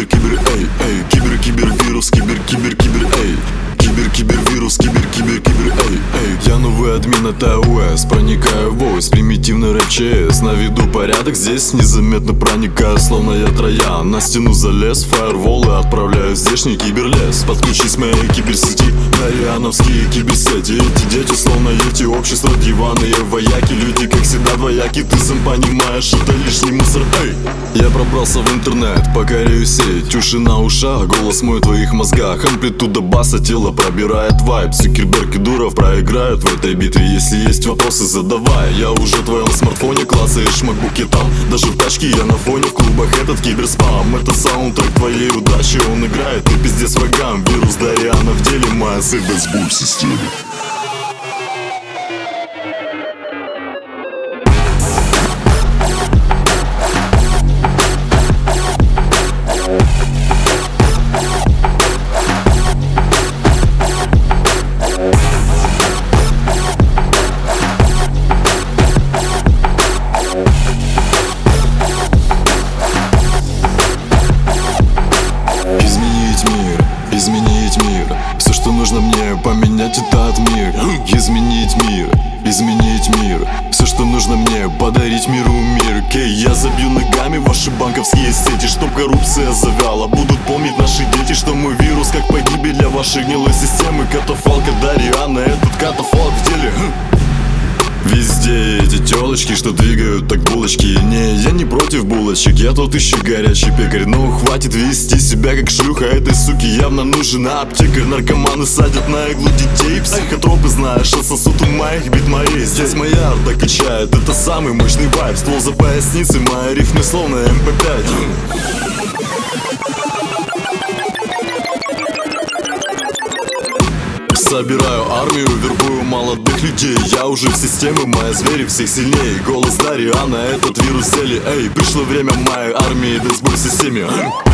кибер, эй, эй. Кибер-вирус, кибер, эй. Кибер-вирус, кибер, эй, эй. Я новый админ от iOS, проникаю в voice, примитивный рэп ЧС. На виду порядок, здесь незаметно проникаю, словно я Троян. На стену залез, фаерволы отправляю в здешний киберлес. Подключись к моей киберсети, ариановские киберсети. Эти дети, словно эти общества, диванные вояки. Люди, как всегда, двояки, ты сам понимаешь, это лишний мусор, эй. Я пробрался в интернет, покоряю сеть. Уши на ушах, голос мой в твоих мозгах. Амплитуда баса, тело пробирает вайб. Цукерберг и Дуров проиграют в этой битве. Если есть вопросы, задавай. Я уже в твоем смартфоне, клацаешь макбуки там. Даже в тачке я на фоне, в клубах этот киберспам. Это саундтрек твоей удачи, он играет, ты пиздец врагам. Вирус Дариана в деле, моя цель в системе. Изменить мир, все, что нужно мне, поменять этот мир. Изменить мир, все, что нужно мне, подарить миру мир. Кей, я забью ногами ваши банковские сети, чтоб коррупция завяла. Будут помнить наши дети, что мой вирус как погибель для вашей гнилой системы. Катафалка Дариана, этот катафалк в деле. Везде эти телочки, что двигают так булочки. Не, я не против булочек, я тот еще горячий пекарь. Но хватит вести себя как шлюха, этой суки явно нужен аптекарь. Наркоманы садят на иглу детей, психотропы, знаешь, отсосут у моих бит моей. Здесь моя арта качает, это самый мощный вайб. Ствол за поясницей, мои рифмы словно МП5. Собираю армию, вербую молодых людей. Я уже в системе, мои звери всех сильнее. Голос Дариана, этот вирус цели. Эй, пришло время моей армии, да сбой в системе.